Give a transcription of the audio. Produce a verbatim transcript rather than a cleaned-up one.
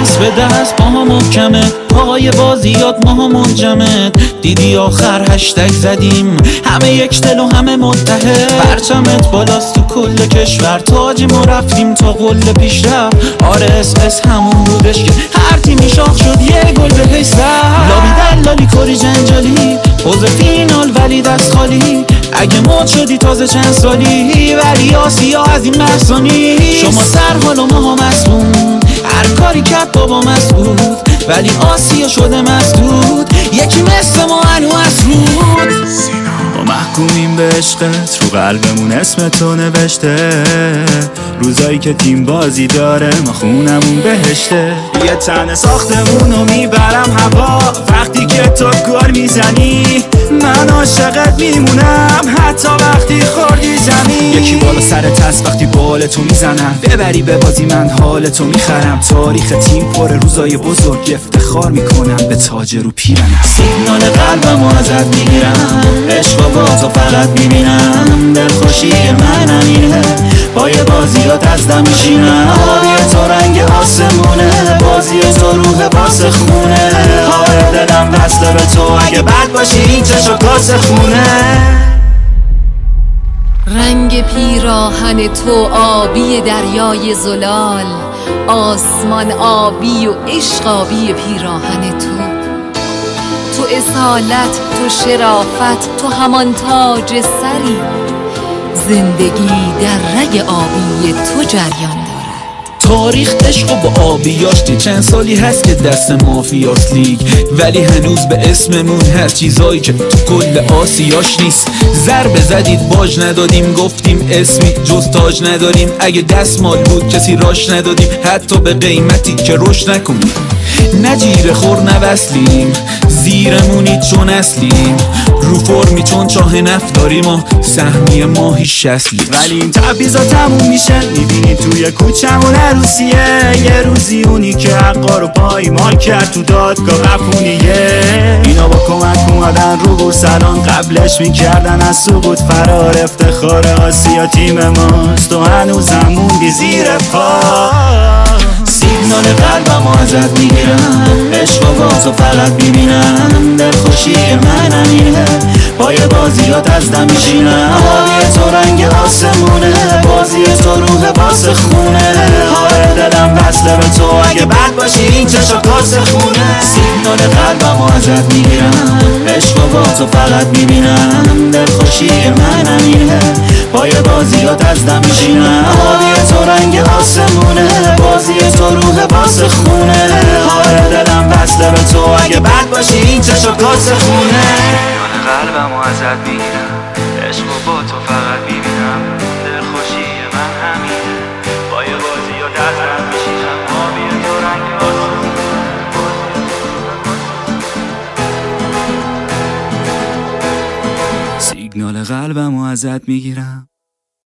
دست به دست با هم محکمه، پای بازیات ما هم منجمد. دیدی آخر هشتگ زدیم، همه یک دل و همه متحد. پرچمت بالاست تو کل کشور، تاجیم و رفتیم تا قله پیشرفت. آره اس اس همون بودش که هر تیمی شاخ شد یه گل به سر. لابی دلالی کاری جنجالی، حوض فینال ولی دست خالی. اگه مد شدی تازه چند سالی، ولی آسیا از این محسانی. شما سر حال و ما هم مسمون، هر کاری کرد بابا مسعود، ولی آسیا شده مسدود. یکی مثل ما هنو مسعود. ما محکومیم به عشقت، رو قلبمون اسم تو نوشته. روزایی که تیم بازی داره ما خونمون بهشته. یه تنه ساختمونو میبرم هوا، وقتی که تو گل میزنی من عاشقت میمونم، حتی وقتی خوردی زمین. یکی بالا سرت هست وقتی بال تو میزنم، ببری به بازی من حال تو میخرم. تاریخ تیم پر روزای بزرگ، افتخار میکنم به تاج رو پیرنم. سیگنال قلبمو ازت میگیرم، عشق با تو فقط میبینم. دلخوشی من همینه، با یه بازیات از دم میشینم. آبی تو رنگ آسمونه، بازی تو روح واسه خونه. آره دلم وصله به تو، اگه بد باشی این چشم کاسه خونه. رنگ پیراهن تو آبی دریای زلال، آسمان آبی و عشق آبی پیراهن تو. تو اصالت، تو شرافت، تو همان تاج سری. زندگی در رگ آبی تو جریان دارد. تاریخ عشق و با آبیاش دی چند سالی هست که دست مافیاس لیگ، ولی هنوز به اسممون هست چیزایی که تو کل آسیاش نیست. ضربه زدید باج ندادیم، گفتیم اسمی جز تاج نداریم. اگه دستمال بود کسی راش ندادیم، حتی به قیمتی که روش نکنیم. نجیره خور نوصلیم، زیرمونی چون اصلیم. رو فرمی چون چاه نفت داریم و سهمی ما هیچ اصلی. ولی این تبعیضا تموم میشه، میبینی توی کوچمون عروسیه. یه روزی اونی که حقا رو پایمال کرد تو دادگاه قپونیه. اینا با کمک اومدن رو بورس الان، قبلش میکردن از سقوط فرار. افتخار آسیا تیم ماست، تو هنوزم موندی زیر پا. سیگنال قلبمو ازت میگیرم، عشق با تو فقط میبینم. دلخوشی من همینه، با یه بازیات از دم میشینم. آبی تو رنگ آسمونه، بازی تو روح واسه خونه. آره دلم وصله به تو، اگه بد باشی این چشم کاسه خونه. سیگنال قلبمو ازت میگیرم، عشق با تو فقط میبینم. دلخوشی من همینه، با یه بازیات از دم میشینم. آبی تو رنگ آسمونه، بازی تو روح واسه خونه. آره دلم وصله به تو، اگه بد باشی این چشم کاسه خونه. قلبمو ازت میگیرم، عشق با تو فقط میبینم. دلخوشی من همینه، با یه بازی و دستم میشینم. آبی تو رنگ آسمونه. سیگنال قلبمو ازت میگیرم.